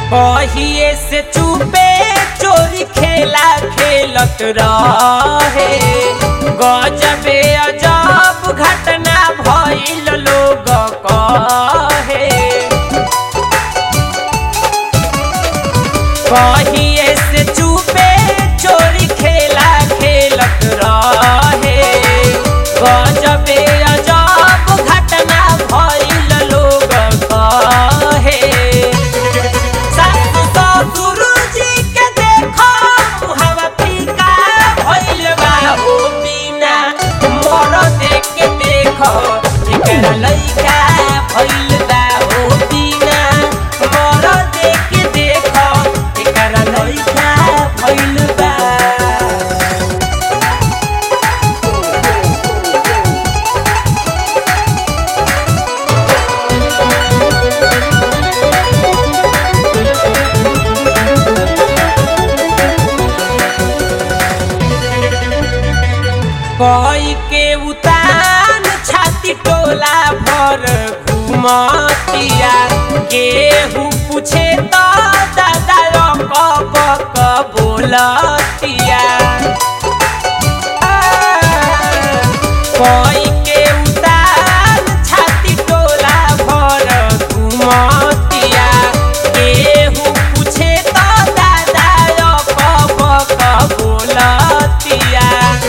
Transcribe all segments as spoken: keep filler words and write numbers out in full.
कहिए से चुपे चोरी खेला खेलत रहे। गजबे अजब घटना भइल लोग कहे। कहिए से चुपे चोरी खेला खेलत रहे। गजबे अजब घटना भइल लोग कहे। एकरा लइका भइल बा हो बिना मोर देख देख एकरा लइका भइल बा। कोई के उतान छाती टोला भर घुमतिया। केहू पूछे तो दादा बक बोलतिया। कोई के उतान छाती टोला भर घुमतिया। केहू पूछे तो दादा बक बोलतिया।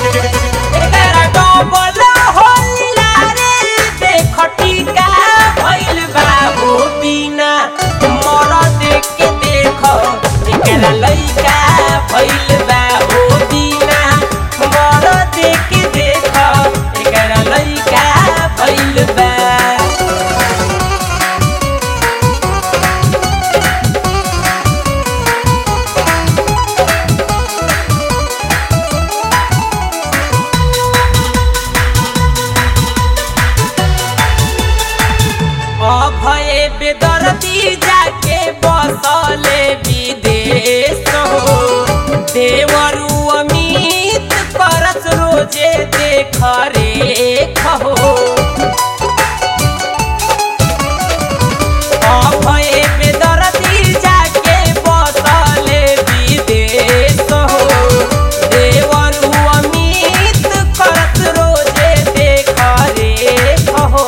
लइका भइल बा हो बिना मोर देख देख एकरा लइका भइल बा। अभय बेदर्दी जाके बसले विदेश हो। देवरु अमित करस रोजे देख रेख हो। अभय बेदर्दी जाके बसले विदेश हो। देवरु अमित करस रोजे देख रेख हो।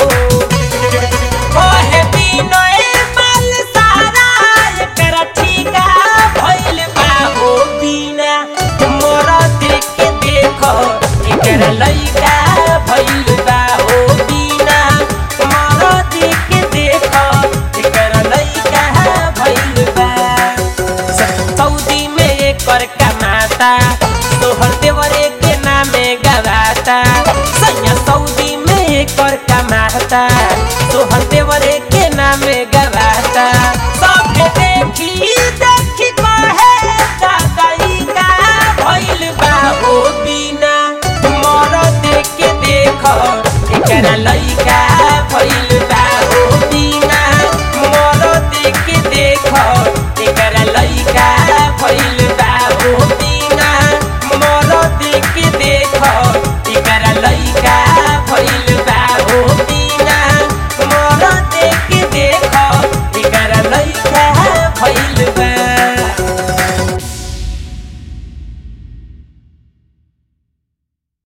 एकरा लइका भइल बा हो बिना मोर देख देख एकरा लइका भइल बा। सऊदी में एकर कमाता तोहर देवरे के नामे गवाता। सैया सऊदी में एकर कमाता तोहर देवरे के नामे गवाता।